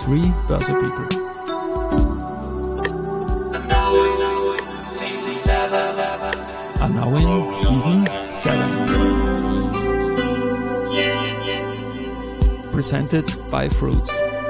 23 Börse People. Are now in Season 7. Presented by Fruits.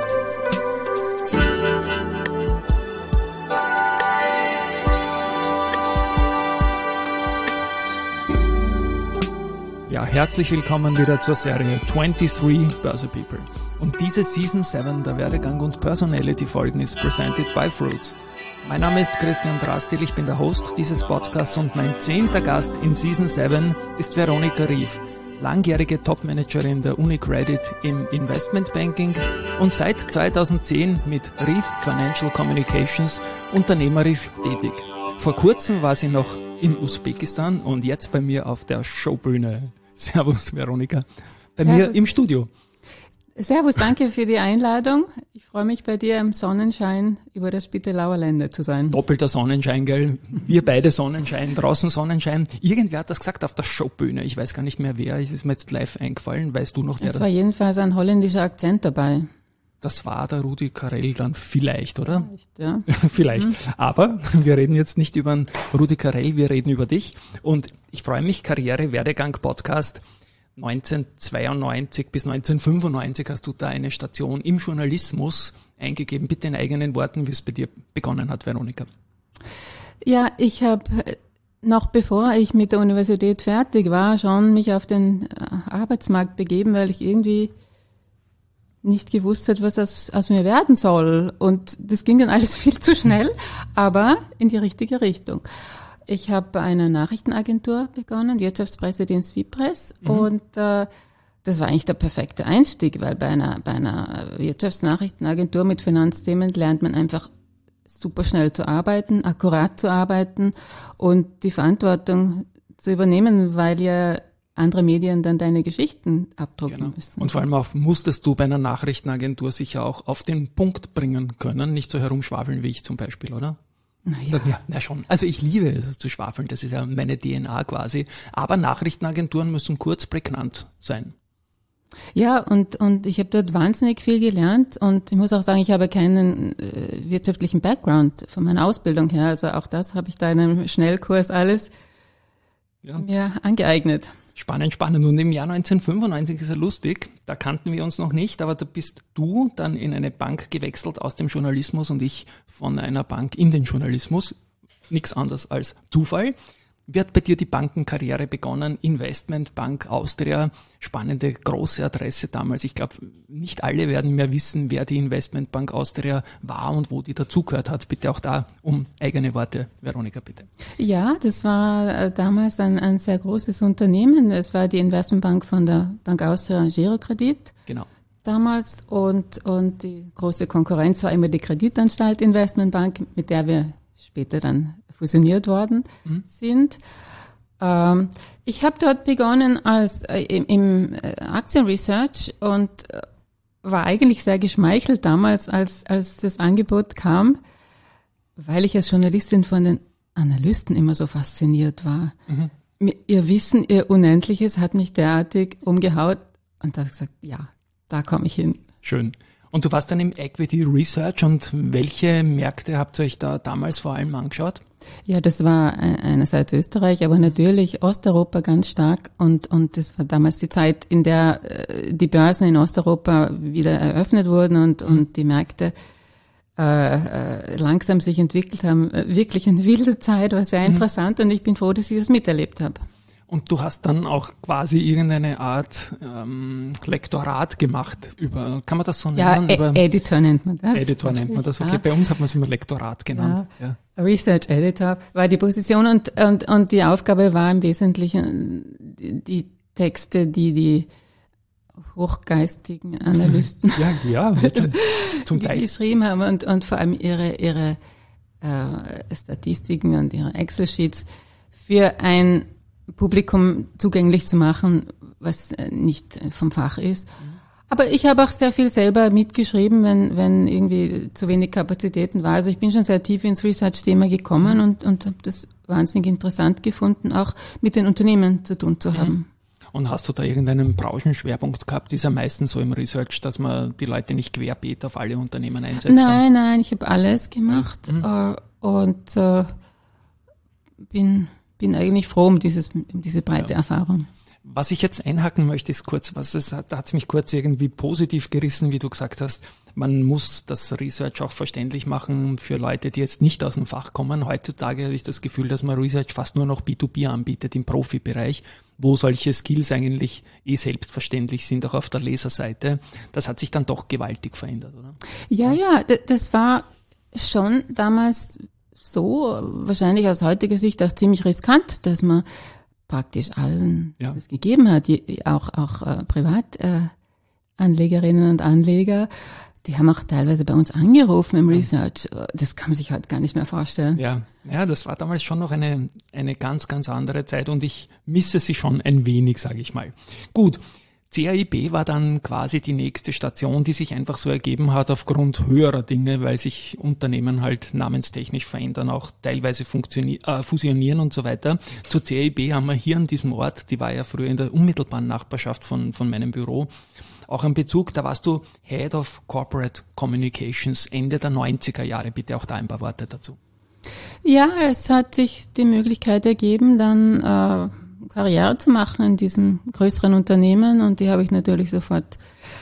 Ja, herzlich willkommen wieder zur Serie 23 Börse People. Und diese Season 7 der Werdegang und Personality Folgen ist presented by Fruits. Mein Name ist Christian Drastil, ich bin der Host dieses Podcasts und mein 10. Gast in Season 7 ist Veronika Rief, langjährige Topmanagerin der UniCredit im Investmentbanking und seit 2010 mit Rief Financial Communications unternehmerisch tätig. Vor kurzem war sie noch in Usbekistan und jetzt bei mir auf der Showbühne. Servus Veronika, bei mir im Studio. Servus, danke für die Einladung. Ich freue mich, bei dir im Sonnenschein über das Spittelauer Länder zu sein. Doppelter Sonnenschein, gell? Wir beide Sonnenschein, draußen Sonnenschein. Irgendwer hat das gesagt auf der Showbühne. Ich weiß gar nicht mehr wer. Es ist mir jetzt live eingefallen. Weißt du noch, wer das war? Es war jedenfalls ein holländischer Akzent dabei. Das war der Rudi Carrell dann vielleicht, oder? Vielleicht, ja. Vielleicht. Aber wir reden jetzt nicht über den Rudi Carrell, wir reden über dich. Und ich freue mich, Karriere-Werdegang-Podcast 1992 bis 1995 hast du da eine Station im Journalismus eingegeben. Bitte in eigenen Worten, wie es bei dir begonnen hat, Veronika. Ja, ich habe noch bevor ich mit der Universität fertig war, schon mich auf den Arbeitsmarkt begeben, weil ich irgendwie nicht gewusst hat, was aus mir werden soll. Und das ging dann alles viel zu schnell, aber in die richtige Richtung. Ich habe bei einer Nachrichtenagentur begonnen, Wirtschaftspressedienst Wipress, und das war eigentlich der perfekte Einstieg, weil bei einer Wirtschaftsnachrichtenagentur mit Finanzthemen lernt man einfach super schnell zu arbeiten, akkurat zu arbeiten und die Verantwortung zu übernehmen, weil ja andere Medien dann deine Geschichten abdrucken müssen. Und vor allem auch musstest du bei einer Nachrichtenagentur sicher auch auf den Punkt bringen können, nicht so herumschwafeln wie ich zum Beispiel, oder? Ja, schon. Also ich liebe es zu schwafeln, das ist ja meine DNA quasi. Aber Nachrichtenagenturen müssen kurz prägnant sein. Ja, und ich habe dort wahnsinnig viel gelernt und ich muss auch sagen, ich habe keinen wirtschaftlichen Background von meiner Ausbildung her. Also auch das habe ich da in einem Schnellkurs alles mir angeeignet. Spannend. Und im Jahr 1995 ist ja lustig, da kannten wir uns noch nicht, aber da bist du dann in eine Bank gewechselt aus dem Journalismus und ich von einer Bank in den Journalismus. Nichts anderes als Zufall. Wie hat bei dir die Bankenkarriere begonnen? Investmentbank Austria, spannende, große Adresse damals. Ich glaube, nicht alle werden mehr wissen, wer die Investmentbank Austria war und wo die dazugehört hat. Bitte auch da um eigene Worte, Veronika, bitte. Ja, das war damals ein sehr großes Unternehmen. Es war die Investmentbank von der Bank Austria Girokredit. Genau. Damals und die große Konkurrenz war immer die Kreditanstalt Investmentbank, mit der wir später dann fusioniert worden sind. Ich habe dort begonnen als im Aktienresearch und war eigentlich sehr geschmeichelt damals, als das Angebot kam, weil ich als Journalistin von den Analysten immer so fasziniert war. Ihr Wissen, ihr Unendliches hat mich derartig umgehaut und da habe ich gesagt, ja, da komme ich hin. Schön. Und du warst dann im Equity Research und welche Märkte habt ihr euch da damals vor allem angeschaut? Ja, das war einerseits Österreich, aber natürlich Osteuropa ganz stark und das war damals die Zeit, in der die Börsen in Osteuropa wieder eröffnet wurden und die Märkte langsam sich entwickelt haben. Wirklich eine wilde Zeit, war sehr interessant und ich bin froh, dass ich das miterlebt habe. Und du hast dann auch quasi irgendeine Art Lektorat gemacht über, kann man das so nennen? Ja, Editor nennt man das. Editor nennt man das, okay. Ja. Bei uns hat man es immer Lektorat genannt. Ja. Research Editor war die Position und die Aufgabe war im Wesentlichen die Texte, die hochgeistigen Analysten zum Teil geschrieben haben und vor allem ihre Statistiken und ihre Excel-Sheets für ein Publikum zugänglich zu machen, was nicht vom Fach ist. Aber ich habe auch sehr viel selber mitgeschrieben, wenn irgendwie zu wenig Kapazitäten war. Also ich bin schon sehr tief ins Research-Thema gekommen und habe das wahnsinnig interessant gefunden, auch mit den Unternehmen zu tun zu haben. Und hast du da irgendeinen Branchenschwerpunkt gehabt? Ist ja meistens so im Research, dass man die Leute nicht querbeet auf alle Unternehmen einsetzt. Nein, ich habe alles gemacht und bin eigentlich froh um diese breite Erfahrung. Was ich jetzt einhaken möchte, ist kurz, da hat es mich kurz irgendwie positiv gerissen, wie du gesagt hast, man muss das Research auch verständlich machen für Leute, die jetzt nicht aus dem Fach kommen. Heutzutage habe ich das Gefühl, dass man Research fast nur noch B2B anbietet im Profibereich, wo solche Skills eigentlich selbstverständlich sind, auch auf der Leserseite. Das hat sich dann doch gewaltig verändert, oder? Ja, das war schon damals so, wahrscheinlich aus heutiger Sicht auch ziemlich riskant, dass man praktisch allen das gegeben hat, auch Privatanlegerinnen und Anleger, die haben auch teilweise bei uns angerufen im Research. Das kann man sich heute gar nicht mehr vorstellen. Ja, das war damals schon noch eine ganz, ganz andere Zeit und ich misse sie schon ein wenig, sage ich mal. Gut. CAIB war dann quasi die nächste Station, die sich einfach so ergeben hat aufgrund höherer Dinge, weil sich Unternehmen halt namenstechnisch verändern, auch teilweise fusionieren und so weiter. Zur CAIB haben wir hier an diesem Ort, die war ja früher in der unmittelbaren Nachbarschaft von meinem Büro, auch einen Bezug, da warst du Head of Corporate Communications Ende der 90er Jahre. Bitte auch da ein paar Worte dazu. Ja, es hat sich die Möglichkeit ergeben, dann Karriere zu machen in diesem größeren Unternehmen und die habe ich natürlich sofort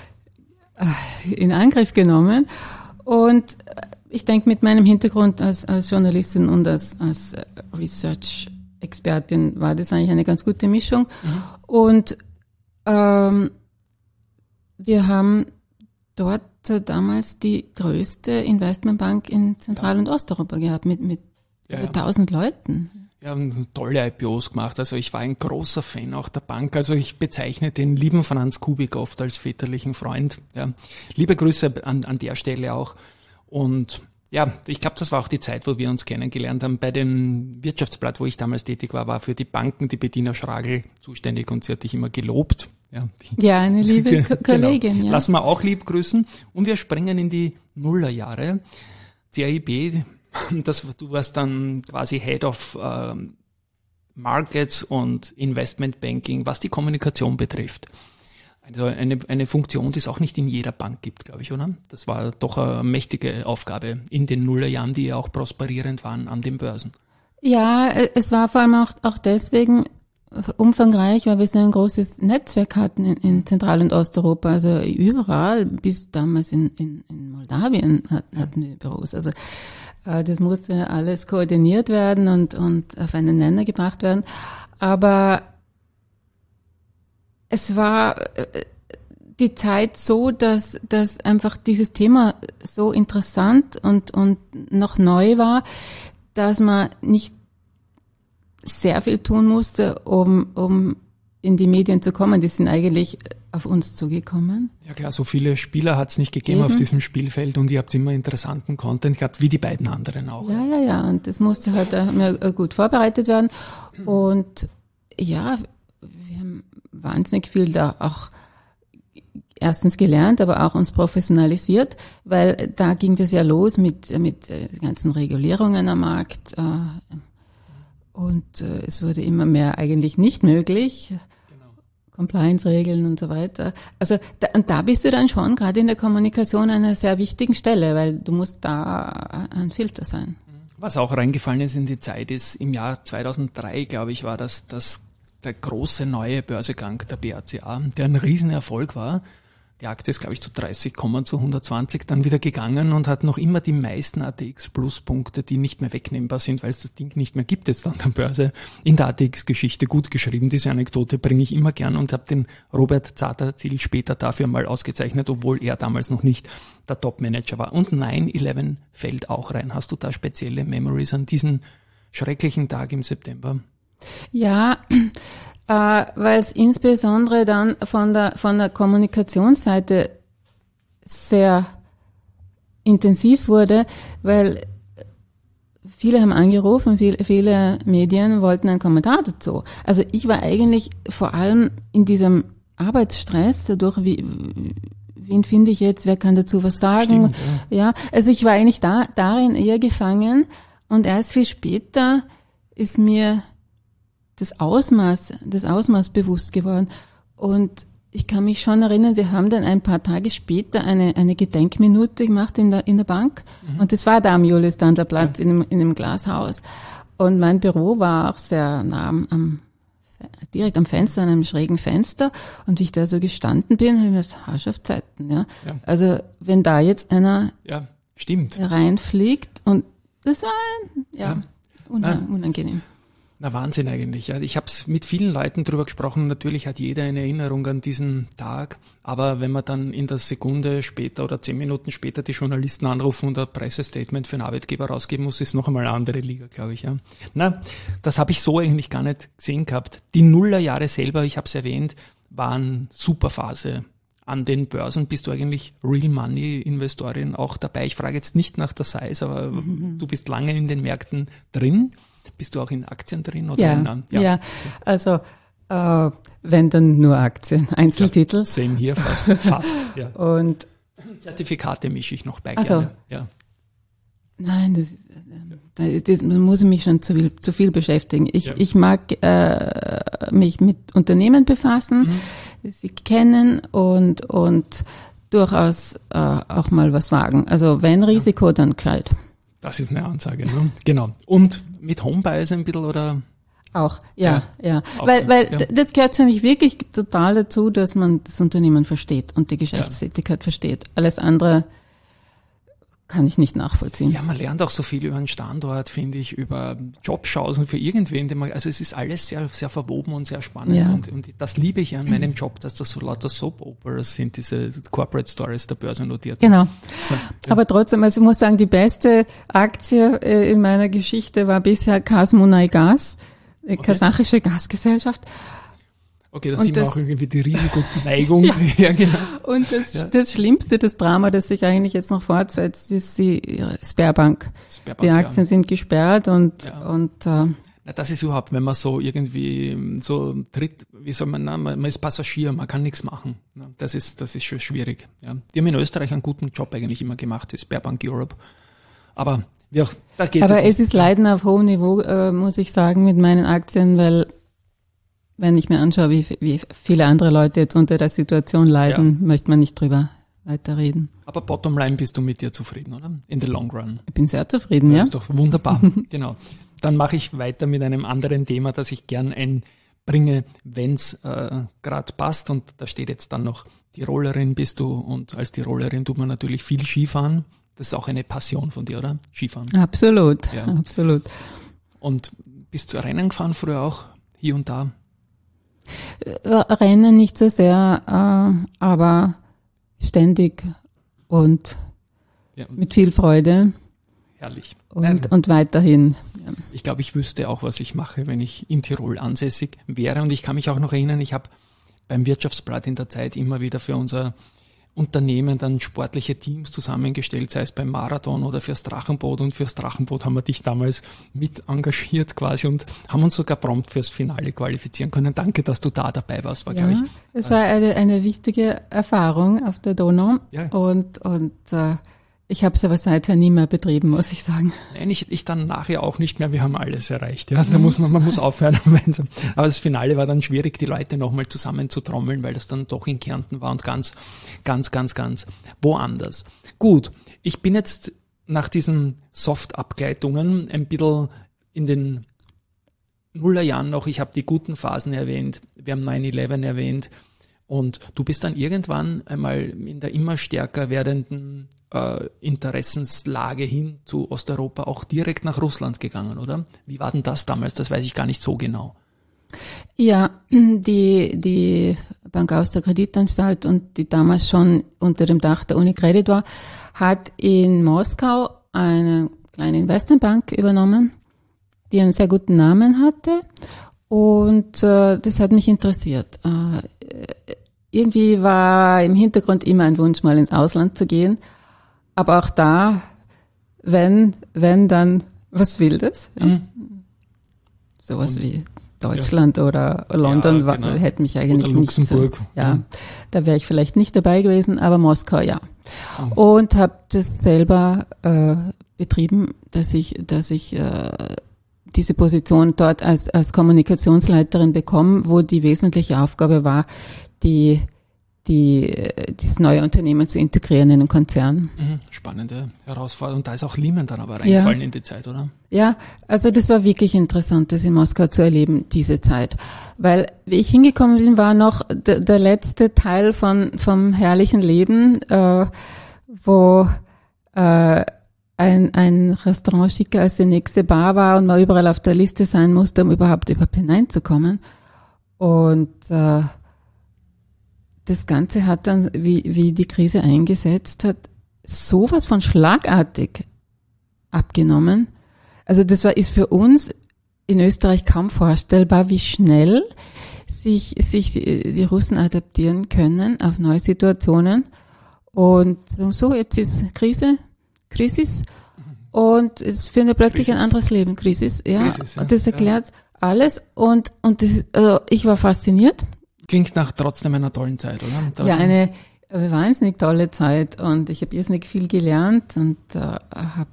in Angriff genommen. Und ich denke, mit meinem Hintergrund als Journalistin und als Research-Expertin war das eigentlich eine ganz gute Mischung. Und wir haben dort damals die größte Investmentbank in Zentral- und Osteuropa gehabt mit über 1000 Leuten. Wir haben tolle IPOs gemacht, also ich war ein großer Fan auch der Bank, also ich bezeichne den lieben Franz Kubik oft als väterlichen Freund. Ja. Liebe Grüße an der Stelle auch und ja, ich glaube, das war auch die Zeit, wo wir uns kennengelernt haben. Bei dem Wirtschaftsblatt, wo ich damals tätig war, war für die Banken die Bettina Schragl zuständig und sie hat dich immer gelobt. Ja, eine liebe Kollegin. Genau. Ja. Lassen wir auch lieb grüßen und wir springen in die Nullerjahre. CAIB, du warst dann quasi Head of Markets und Investment Banking, was die Kommunikation betrifft. Also eine Funktion, die es auch nicht in jeder Bank gibt, glaube ich, oder? Das war doch eine mächtige Aufgabe in den Nullerjahren, die ja auch prosperierend waren an den Börsen. Ja, es war vor allem auch deswegen umfangreich, weil wir so ein großes Netzwerk hatten in Zentral- und Osteuropa, also überall, bis damals in Moldawien hatten wir Büros. Also das musste alles koordiniert werden und auf einen Nenner gebracht werden. Aber es war die Zeit so, dass einfach dieses Thema so interessant und noch neu war, dass man nicht sehr viel tun musste, um in die Medien zu kommen. Die sind eigentlich auf uns zugekommen. Ja klar, so viele Spieler hat es nicht gegeben auf diesem Spielfeld und ihr habt immer interessanten Content gehabt, wie die beiden anderen auch. Ja, und das musste halt gut vorbereitet werden. Und ja, wir haben wahnsinnig viel da auch erstens gelernt, aber auch uns professionalisiert, weil da ging das ja los mit ganzen Regulierungen am Markt. Und es wurde immer mehr eigentlich nicht möglich. Genau. Compliance-Regeln und so weiter. Also da bist du dann schon gerade in der Kommunikation an einer sehr wichtigen Stelle, weil du musst da ein Filter sein. Was auch reingefallen ist in die Zeit ist, im Jahr 2003, glaube ich, war das der große neue Börsegang der BACA, der ein Riesenerfolg war. Die Aktie ist, glaube ich, zu 30, zu 120 dann wieder gegangen und hat noch immer die meisten ATX-Plus-Punkte, die nicht mehr wegnehmbar sind, weil es das Ding nicht mehr gibt jetzt an der Börse, in der ATX-Geschichte gut geschrieben. Diese Anekdote bringe ich immer gern und habe den Robert Zaterziel später dafür mal ausgezeichnet, obwohl er damals noch nicht der Top-Manager war. Und 9/11 fällt auch rein. Hast du da spezielle Memories an diesen schrecklichen Tag im September? Ja, weil es insbesondere dann von der Kommunikationsseite sehr intensiv wurde, weil viele haben angerufen, viele Medien wollten einen Kommentar dazu. Also ich war eigentlich vor allem in diesem Arbeitsstress, dadurch, wen finde ich jetzt, wer kann dazu was sagen? Stimmt, ja, also ich war eigentlich darin eher gefangen und erst viel später ist mir das Ausmaß bewusst geworden. Und ich kann mich schon erinnern, wir haben dann ein paar Tage später eine Gedenkminute gemacht in der Bank. Und das war da am Julius-Stander-Platz in einem Glashaus. Und mein Büro war auch sehr nah direkt am Fenster, an einem schrägen Fenster. Und wie ich da so gestanden bin, habe ich mir gedacht, Herrschaftszeiten, ja. Also, wenn da jetzt einer reinfliegt, und das war, unangenehm. Na, Wahnsinn eigentlich. Ja. Ich habe es mit vielen Leuten drüber gesprochen. Natürlich hat jeder eine Erinnerung an diesen Tag. Aber wenn man dann in der Sekunde später oder 10 Minuten später die Journalisten anrufen und ein Pressestatement für einen Arbeitgeber rausgeben muss, ist noch einmal eine andere Liga, glaube ich. Ja. Na, das habe ich so eigentlich gar nicht gesehen gehabt. Die Nullerjahre selber, ich habe es erwähnt, waren Superphase an den Börsen. Bist du eigentlich Real Money Investorin auch dabei? Ich frage jetzt nicht nach der Size, aber du bist lange in den Märkten drin. Bist du auch in Aktien drin? Oder ja. Also wenn dann nur Aktien, Einzeltitel. Ja, same hier fast. Ja. Und Zertifikate mische ich noch bei also, gerne. Ja. Nein, das muss ich mich schon zu viel beschäftigen. Ich mag mich mit Unternehmen befassen, sie kennen und durchaus auch mal was wagen. Also wenn Risiko, dann gescheit. Das ist eine Ansage, ne? Genau. Und mit Homebuys ein bisschen, oder? Auch, ja. Weil das gehört für mich wirklich total dazu, dass man das Unternehmen versteht und die Geschäftstätigkeit versteht. Alles andere kann ich nicht nachvollziehen. Ja, man lernt auch so viel über einen Standort, finde ich, über Jobchancen für irgendwen. Also es ist alles sehr, sehr verwoben und sehr spannend. Ja. Und das liebe ich an meinem Job, dass das so lauter Soap-Operas sind, diese Corporate Stories der Börse notiert. Genau. So, ja. Aber trotzdem, also ich muss sagen, die beste Aktie in meiner Geschichte war bisher KazMunayGas, kasachische Gasgesellschaft. Okay, das sieht man auch irgendwie die Risikoneigung. Ja, genau. Und das Schlimmste, das Drama, das sich eigentlich jetzt noch fortsetzt, ist die Sberbank. Die Aktien sind gesperrt und das ist überhaupt, wenn man so irgendwie so tritt, wie soll man ist Passagier, man kann nichts machen. Das ist schon schwierig. Ja. Die haben in Österreich einen guten Job eigentlich immer gemacht, die Sberbank Europe. Aber da geht's. Aber es ist Leiden auf hohem Niveau, muss ich sagen, mit meinen Aktien, weil wenn ich mir anschaue, wie viele andere Leute jetzt unter der Situation leiden, möchte man nicht drüber weiterreden. Aber bottomline bist du mit dir zufrieden, oder? In the long run. Ich bin sehr zufrieden, ja. Das ist doch wunderbar. Genau. Dann mache ich weiter mit einem anderen Thema, das ich gern einbringe, wenn es gerade passt. Und da steht jetzt dann noch, Tirolerin bist du, und als Tirolerin tut man natürlich viel Skifahren. Das ist auch eine Passion von dir, oder? Skifahren. Absolut, ja. Absolut. Und bist du Rennen gefahren früher auch, hier und da? Rennen nicht so sehr, aber ständig und mit viel Freude. Herrlich. Und weiterhin. Ja. Ich glaube, ich wüsste auch, was ich mache, wenn ich in Tirol ansässig wäre. Und ich kann mich auch noch erinnern, ich habe beim Wirtschaftsblatt in der Zeit immer wieder für unser Unternehmen dann sportliche Teams zusammengestellt, sei es beim Marathon oder fürs Drachenboot. Und fürs Drachenboot haben wir dich damals mit engagiert quasi und haben uns sogar prompt fürs Finale qualifizieren können. Danke, dass du da dabei warst. Glaube ich. Es war eine wichtige Erfahrung auf der Donau. Ja. Und ich habe es aber seither nie mehr betrieben, muss ich sagen. Nein, ich dann nachher auch nicht mehr. Wir haben alles erreicht. Ja, da man muss aufhören. Aber das Finale war dann schwierig, die Leute nochmal zusammenzutrommeln, weil das dann doch in Kärnten war und ganz woanders. Gut, ich bin jetzt nach diesen Soft-Abgleitungen ein bisschen in den Nullerjahren noch. Ich habe die guten Phasen erwähnt. Wir haben 9/11 erwähnt. Und du bist dann irgendwann einmal in der immer stärker werdenden Interessenslage hin zu Osteuropa auch direkt nach Russland gegangen, oder? Wie war denn das damals? Das weiß ich gar nicht so genau. Ja, die Bank Austria Kreditanstalt, und die damals schon unter dem Dach der Unicredit war, hat in Moskau eine kleine Investmentbank übernommen, die einen sehr guten Namen hatte, und das hat mich interessiert. Irgendwie war im Hintergrund immer ein Wunsch, mal ins Ausland zu gehen. Aber auch da, wenn dann was Wildes. Ja. Sowas wie Deutschland oder London hätte mich eigentlich oder nicht Luxemburg. So. Ja, da wäre ich vielleicht nicht dabei gewesen, aber Moskau ja. Und habe das selber betrieben, dass ich diese Position dort als Kommunikationsleiterin bekommen, wo die wesentliche Aufgabe war, dieses neue Unternehmen zu integrieren in den Konzern. Spannende Herausforderung. Da ist auch Lehman dann aber reingefallen in die Zeit, oder? Ja, also das war wirklich interessant, das in Moskau zu erleben, diese Zeit. Weil, wie ich hingekommen bin, war noch der letzte Teil vom herrlichen Leben, wo ein Restaurant schicker als die nächste Bar war und man überall auf der Liste sein musste, um überhaupt hineinzukommen. Und das Ganze hat dann, wie die Krise eingesetzt hat, sowas von schlagartig abgenommen. Also ist für uns in Österreich kaum vorstellbar, wie schnell sich die Russen adaptieren können auf neue Situationen. Und so, jetzt ist Krisis und es findet plötzlich ein anderes Leben. Krisis, ja. Und das erklärt alles und das, also ich war fasziniert. Klingt nach trotzdem einer tollen Zeit, oder? Ja, eine wahnsinnig tolle Zeit und ich habe irrsinnig viel gelernt und habe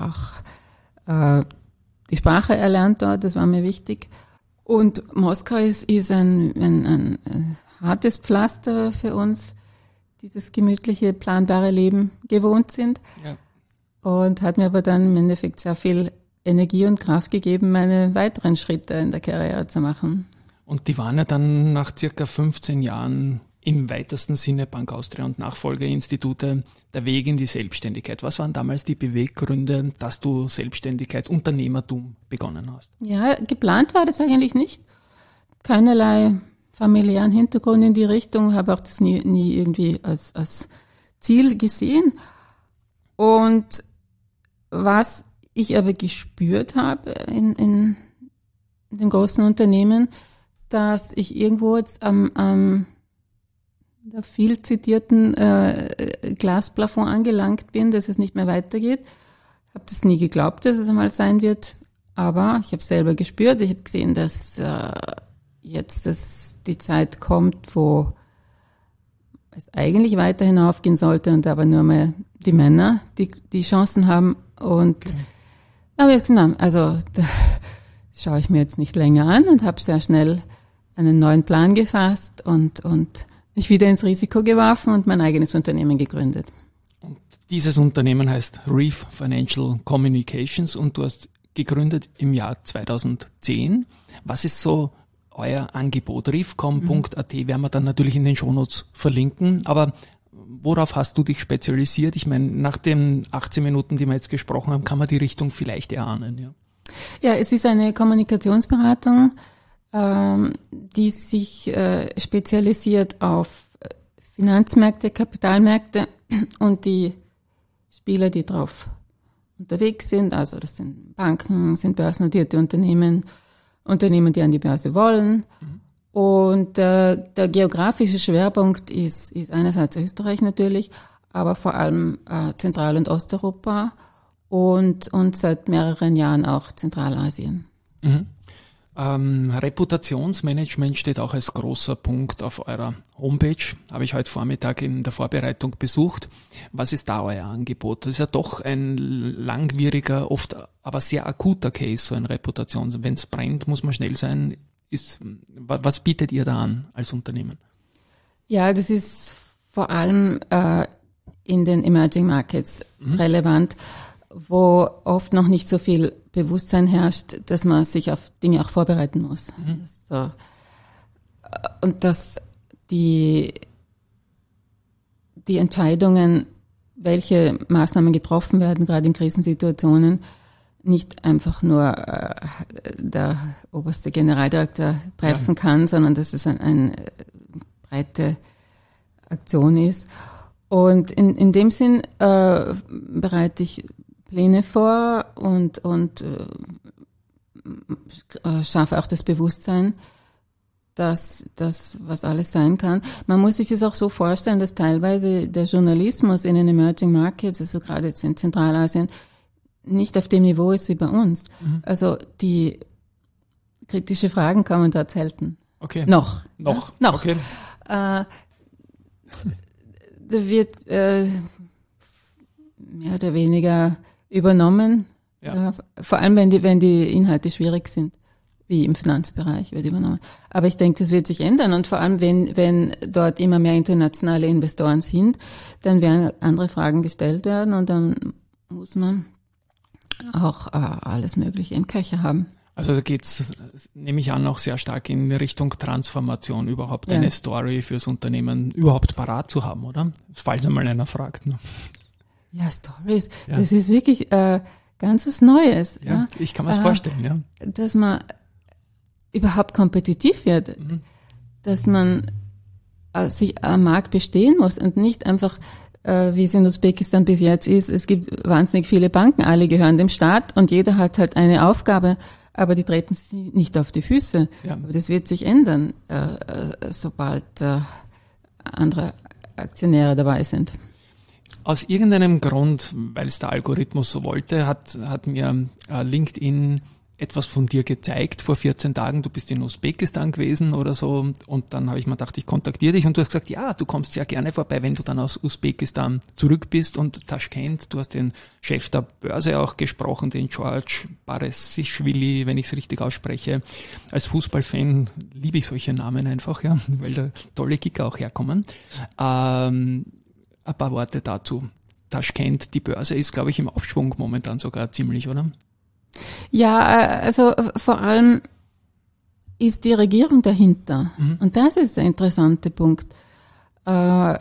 auch die Sprache erlernt dort, das war mir wichtig. Und Moskau ist ein hartes Pflaster für uns, die das gemütliche, planbare Leben gewohnt sind. Ja. Und hat mir aber dann im Endeffekt sehr viel Energie und Kraft gegeben, meine weiteren Schritte in der Karriere zu machen. Und die waren ja dann nach circa 15 Jahren im weitesten Sinne Bank Austria und Nachfolgeinstitute der Weg in die Selbstständigkeit. Was waren damals die Beweggründe, dass du Selbstständigkeit, Unternehmertum begonnen hast? Ja, geplant war das eigentlich nicht. Keinerlei familiären Hintergrund in die Richtung, habe auch das nie irgendwie als Ziel gesehen. Und was ich aber gespürt habe in dem großen Unternehmen, dass ich irgendwo jetzt am der viel zitierten Glasplafond angelangt bin, dass es nicht mehr weitergeht. Ich habe das nie geglaubt, dass es einmal sein wird, aber ich habe es selber gespürt. Ich habe gesehen, dass jetzt die Zeit kommt, wo es eigentlich weiter hinaufgehen sollte und aber nur mehr die Männer die Chancen haben. Und da habe ich gesagt, also das schaue ich mir jetzt nicht länger an und habe sehr schnell einen neuen Plan gefasst und mich wieder ins Risiko geworfen und mein eigenes Unternehmen gegründet. Und dieses Unternehmen heißt Reef Financial Communications und du hast gegründet im Jahr 2010. Was ist so euer Angebot? reefcom.at werden wir dann natürlich in den Shownotes verlinken, aber worauf hast du dich spezialisiert? Ich meine, nach den 18 Minuten, die wir jetzt gesprochen haben, kann man die Richtung vielleicht erahnen. Ja, es ist eine Kommunikationsberatung, die sich spezialisiert auf Finanzmärkte, Kapitalmärkte und die Spieler, die drauf unterwegs sind. Also das sind Banken, sind börsennotierte Unternehmen, die an die Börse wollen. Und der geografische Schwerpunkt ist einerseits Österreich natürlich, aber vor allem Zentral- und Osteuropa und seit mehreren Jahren auch Zentralasien. Reputationsmanagement steht auch als großer Punkt auf eurer Homepage. Habe ich heute Vormittag in der Vorbereitung besucht. Was ist da euer Angebot? Das ist ja doch ein langwieriger, oft aber sehr akuter Case, so ein Reputation. Wenn es brennt, muss man schnell sein. Was bietet ihr da an als Unternehmen? Ja, das ist vor allem in den Emerging Markets relevant, wo oft noch nicht so viel Bewusstsein herrscht, dass man sich auf Dinge auch vorbereiten muss. So. Und dass die Entscheidungen, welche Maßnahmen getroffen werden, gerade in Krisensituationen, nicht einfach nur der oberste Generaldirektor treffen kann, sondern dass es eine breite Aktion ist. Und in dem Sinn bereite ich Pläne vor und schaffe auch das Bewusstsein, dass das, was alles sein kann. Man muss sich das auch so vorstellen, dass teilweise der Journalismus in den Emerging Markets, also gerade jetzt in Zentralasien, nicht auf dem Niveau ist wie bei uns. Also die kritische Fragen kommen dort selten. Okay. Noch. Okay. Da wird mehr oder weniger übernommen, Ja. Vor allem, wenn die Inhalte schwierig sind, wie im Finanzbereich wird übernommen. Aber ich denke, das wird sich ändern. Und vor allem, wenn dort immer mehr internationale Investoren sind, dann werden andere Fragen gestellt werden und dann muss man auch alles Mögliche im Köcher haben. Also da geht's, nehme ich an, auch sehr stark in Richtung Transformation, überhaupt eine Story fürs Unternehmen überhaupt parat zu haben, oder? Falls einmal einer fragt. Ne? Ja, Stories, das ist wirklich ganz was Neues. Ja, ich kann mir das vorstellen, ja. Dass man überhaupt kompetitiv wird, dass man sich am Markt bestehen muss und nicht einfach, wie es in Usbekistan bis jetzt ist, es gibt wahnsinnig viele Banken, alle gehören dem Staat und jeder hat halt eine Aufgabe, aber die treten sie nicht auf die Füße. Ja. Aber das wird sich ändern, sobald andere Aktionäre dabei sind. Aus irgendeinem Grund, weil es der Algorithmus so wollte, hat mir LinkedIn etwas von dir gezeigt vor 14 Tagen. Du bist in Usbekistan gewesen oder so. Und dann habe ich mir gedacht, ich kontaktiere dich. Und du hast gesagt, ja, du kommst sehr gerne vorbei, wenn du dann aus Usbekistan zurück bist. Und Taschkent, du hast den Chef der Börse auch gesprochen, den George Baresischvili, wenn ich es richtig ausspreche. Als Fußballfan liebe ich solche Namen einfach, ja, weil da tolle Kicker auch herkommen. Ein paar Worte dazu. Taschkent, die Börse ist, glaube ich, im Aufschwung momentan sogar ziemlich, oder? Ja, also vor allem ist die Regierung dahinter. Und das ist der interessante Punkt. Der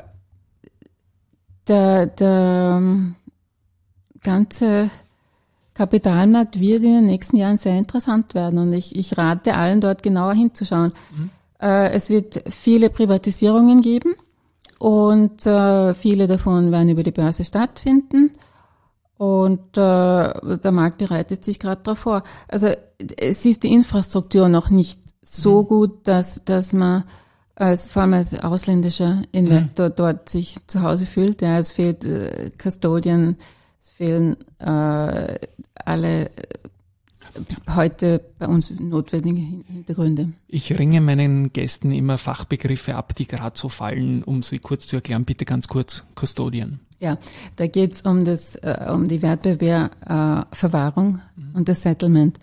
ganze Kapitalmarkt wird in den nächsten Jahren sehr interessant werden. Und ich rate allen, dort genauer hinzuschauen. Es wird viele Privatisierungen geben. Und viele davon werden über die Börse stattfinden. Und der Markt bereitet sich gerade darauf vor. Also es ist die Infrastruktur noch nicht so gut, dass man vor allem als ausländischer Investor dort sich zu Hause fühlt. Ja, es fehlt Custodian, es fehlen alle heute bei uns notwendigen Hintergründe. Ich ringe meinen Gästen immer Fachbegriffe ab, die gerade so fallen, um sie kurz zu erklären. Bitte ganz kurz, Custodian. Ja, da geht's um die Wertpapierverwahrung und das Settlement.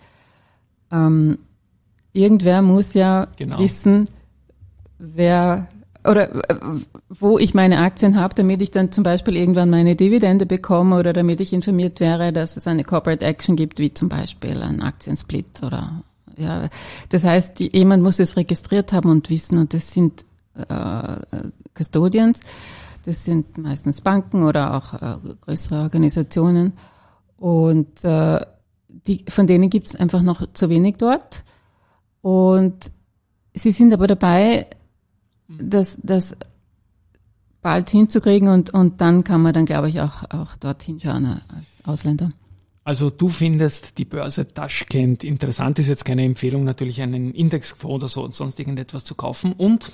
Irgendwer muss ja wissen, wer oder wo ich meine Aktien habe, damit ich dann zum Beispiel irgendwann meine Dividende bekomme oder damit ich informiert wäre, dass es eine Corporate Action gibt, wie zum Beispiel ein Aktiensplit oder ja. Das heißt, jemand muss es registriert haben und wissen, und das sind Custodians. Das sind meistens Banken oder auch größere Organisationen. Und von denen gibt es einfach noch zu wenig dort. Und sie sind aber dabei, das bald hinzukriegen und dann kann man dann, glaube ich, auch dorthin schauen als Ausländer. Also du findest die Börse Taschkent interessant, ist jetzt keine Empfehlung, natürlich einen Indexfonds oder so sonst irgendetwas zu kaufen, und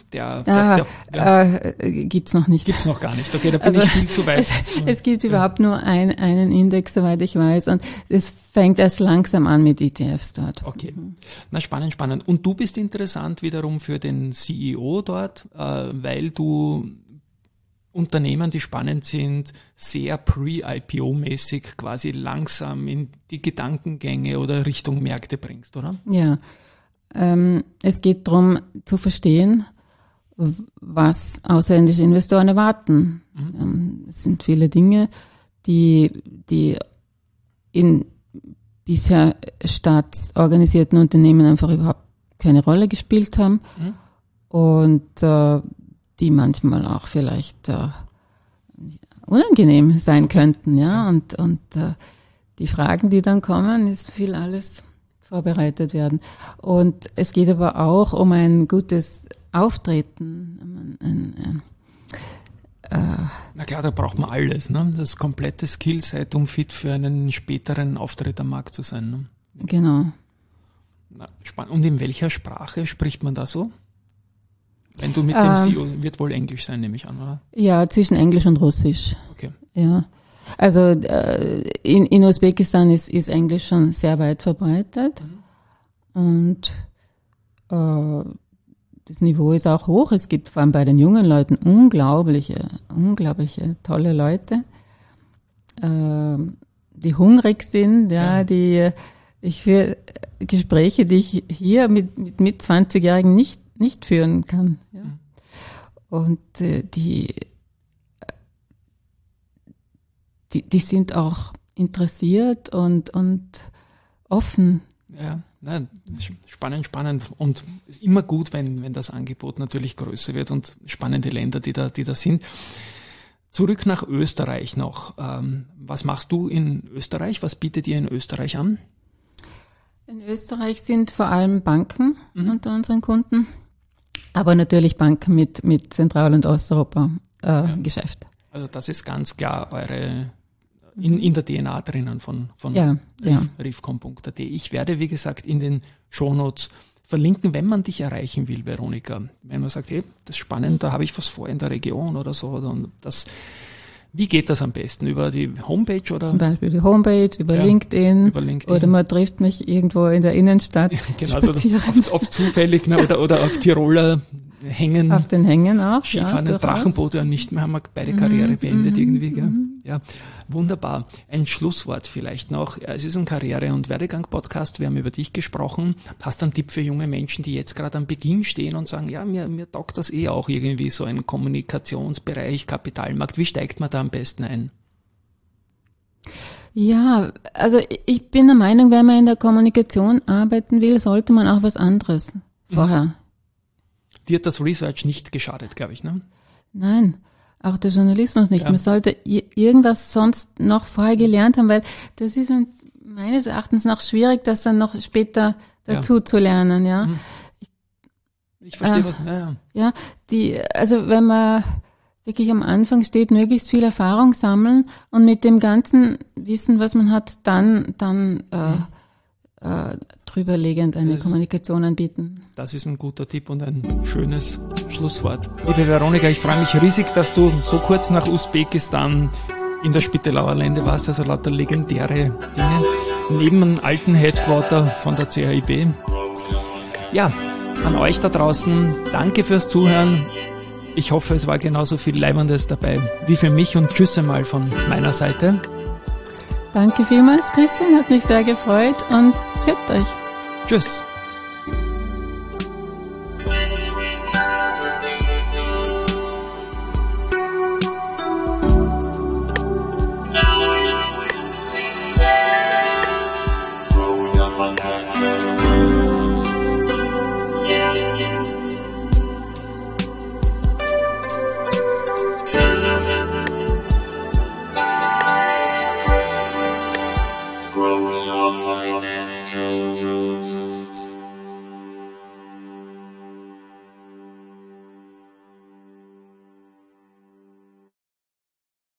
gibt's noch nicht. Gibt's noch gar nicht. Okay, da bin ich viel zu weit. Es gibt überhaupt nur einen Index, soweit ich weiß, und es fängt erst langsam an mit ETFs dort. Okay. Na, spannend. Und du bist interessant wiederum für den CEO dort, weil du Unternehmen, die spannend sind, sehr pre-IPO-mäßig quasi langsam in die Gedankengänge oder Richtung Märkte bringst, oder? Ja, es geht darum zu verstehen, was ausländische Investoren erwarten. Es sind viele Dinge, die in bisher staatsorganisierten Unternehmen einfach überhaupt keine Rolle gespielt haben und die manchmal auch vielleicht unangenehm sein könnten, ja, und die Fragen, die dann kommen, ist viel alles vorbereitet werden. Und es geht aber auch um ein gutes Auftreten. Na klar, da braucht man alles, ne? Das komplette Skillset, um fit für einen späteren Auftritt am Markt zu sein. Ne? Genau. Na, spannend. Und in welcher Sprache spricht man da so? Wenn du mit dem CEO, wird wohl Englisch sein, nehme ich an, oder? Ja, zwischen Englisch und Russisch. Okay. Ja. Also in Usbekistan ist Englisch schon sehr weit verbreitet. Und das Niveau ist auch hoch. Es gibt vor allem bei den jungen Leuten unglaubliche tolle Leute. die hungrig sind, die ich für Gespräche, die ich hier mit 20-Jährigen nicht führen kann. Ja. Und die sind auch interessiert und offen. Ja, nein, spannend und immer gut, wenn das Angebot natürlich größer wird und spannende Länder, die da sind. Zurück nach Österreich noch. Was machst du in Österreich? Was bietet ihr in Österreich an? In Österreich sind vor allem Banken unter unseren Kunden, aber natürlich Banken mit Zentral- und Osteuropa Geschäft. Also das ist ganz klar eure in der DNA drinnen von riefcom.at. Ich werde, wie gesagt, in den Shownotes verlinken, wenn man dich erreichen will, Veronika. Wenn man sagt, hey, das ist spannend, da habe ich was vor in der Region oder so. Und wie geht das am besten? Über die Homepage oder? Zum Beispiel die Homepage, über LinkedIn. Oder man trifft mich irgendwo in der Innenstadt. Genau, oft zufällig, ne? oder auf Tiroler Hängen. Auf den Hängen auch. Skifahren, ja, Drachenboot, ja nicht mehr, haben wir beide Karriere beendet irgendwie. Gell? Ja, wunderbar. Ein Schlusswort vielleicht noch. Es ist ein Karriere- und Werdegang-Podcast. Wir haben über dich gesprochen. Hast du einen Tipp für junge Menschen, die jetzt gerade am Beginn stehen und sagen, ja, mir taugt das auch irgendwie, so ein Kommunikationsbereich, Kapitalmarkt. Wie steigt man da am besten ein? Ja, also ich bin der Meinung, wenn man in der Kommunikation arbeiten will, sollte man auch was anderes vorher. Dir hat das Research nicht geschadet, glaube ich, ne? Nein, auch der Journalismus nicht. Ja. Man sollte irgendwas sonst noch vorher gelernt haben, weil das ist meines Erachtens noch schwierig, das dann noch später dazu zu lernen, ja. Ich verstehe was. Ja, also wenn man wirklich am Anfang steht, möglichst viel Erfahrung sammeln und mit dem ganzen Wissen, was man hat, dann drüberlegend eine Kommunikation anbieten. Das ist ein guter Tipp und ein schönes Schlusswort. Liebe Veronika, ich freue mich riesig, dass du so kurz nach Usbekistan in der Spittelauer Lände warst, also lauter legendäre Dinge, neben einem alten Headquarter von der CHIB. Ja, an euch da draußen, danke fürs Zuhören. Ich hoffe, es war genauso viel Leibendes dabei wie für mich und tschüss einmal von meiner Seite. Danke vielmals, Christian, hat mich sehr gefreut und pfiat euch. Tschüss.